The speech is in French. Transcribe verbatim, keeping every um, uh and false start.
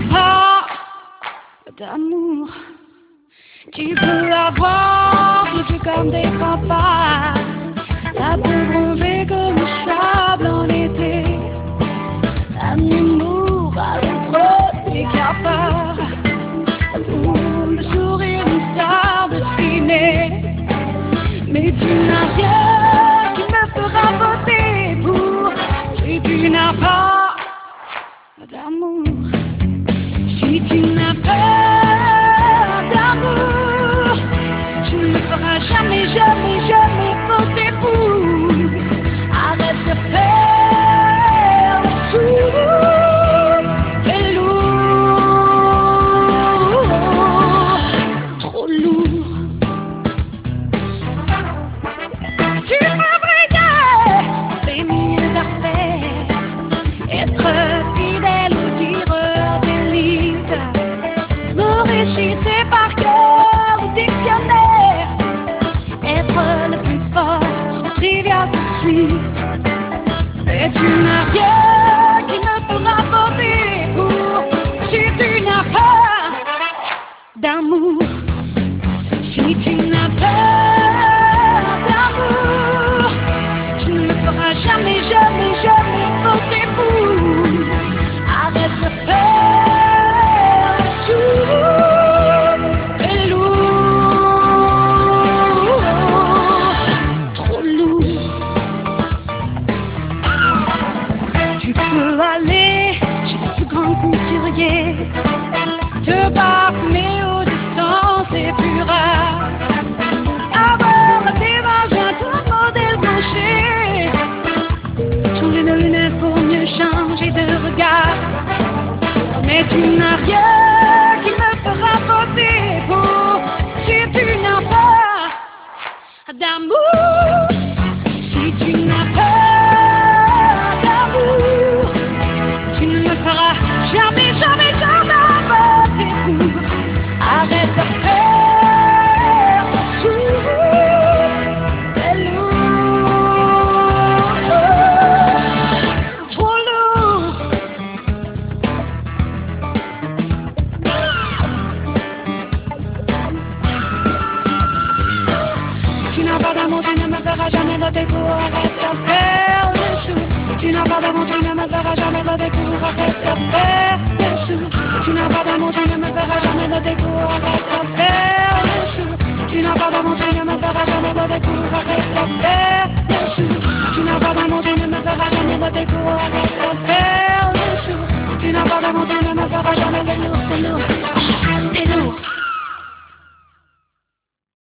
n'as pas d'amour, tu peux avoir tout comme des papas, la peau bronzée comme le sable en été, un humour à l'ombre des cafards, ou le sourire d'une star de ciné. Mais tu n'as rien qui me fera voter pour, si tu n'as pas d'amour, si tu n'as pas d'amour, tu ne me feras jamais, jamais, jamais voter pour. Arrête de faire le sourd, c'est lourd, trop lourd. Tu peux briller des mille affaires, être fidèle au tireur d'élite, me réciter par cœur le dictionnaire, être le plus fort, trivia suite. Mais tu n'as rien qui me fera voter pour, si tu n'as pas d'amour, si tu n'as pas d'amour, tu ne me feras jamais, jamais, jamais voter pour. Arrête de faire le sourd, c'est lourd, trop lourd. Tu peux aller chez le plus grand couturier, te parfumer aux distances les plus rares, avoir des vagins tout modèle branché, changer de lunettes pour mieux changer de regard. Mais tu n'as rien qui me fera voter pour, si tu n'as pas d'amour, si tu n'as pas d'amour, tu ne me feras jamais, jamais, jamais voter pour. Arrête de faire le sourd, c'est lourd, trop lourd. Tu n'as pas d'amour, tu ne me feras jamais voter pour. Arrête de faire le sourd. Tu n'as pas d'amour, tu ne me feras jamais voter pour. Arrête de faire le sourd. Tu n'as pas d'amour, tu ne me feras jamais voter pour. Arrête de faire le sourd. Tu n'as pas d'amour, tu ne me feras jamais voter pour. Arrête de faire